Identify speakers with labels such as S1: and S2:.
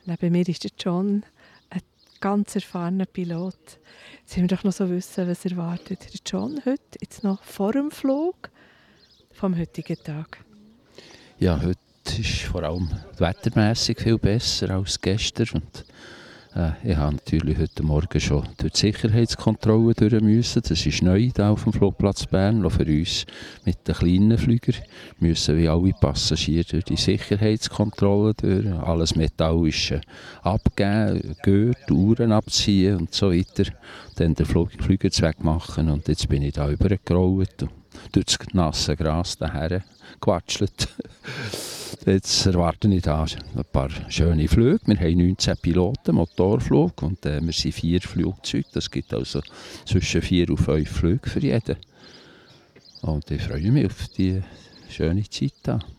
S1: Neben mir ist der John, ein ganz erfahrener Pilot. Jetzt wollen wir doch noch so wissen, was erwartet der John heute, jetzt noch vor dem Flug vom heutigen Tag.
S2: Ja, heute ist vor allem wettermässig viel besser als gestern. Und, ich habe natürlich heute Morgen schon durch die Sicherheitskontrolle durch müssen. Das ist neu hier auf dem Flugplatz Bern. Auch für uns mit den kleinen Flügern müssen wie alle Passagiere durch die Sicherheitskontrolle durch. Alles Metallische abgeben, Gürtel, Uhren abziehen und so weiter. Dann den Flügerzweck machen. Und jetzt bin ich da übergerollt und durch das nasse Gras daher gewatschelt. Jetzt erwarte ich da ein paar schöne Flüge. Wir haben 19 Piloten, Motorflug, und wir sind 4 Flugzeuge. Das gibt also zwischen 4 und 5 Flüge für jeden. Und ich freue mich auf die schöne Zeit hier.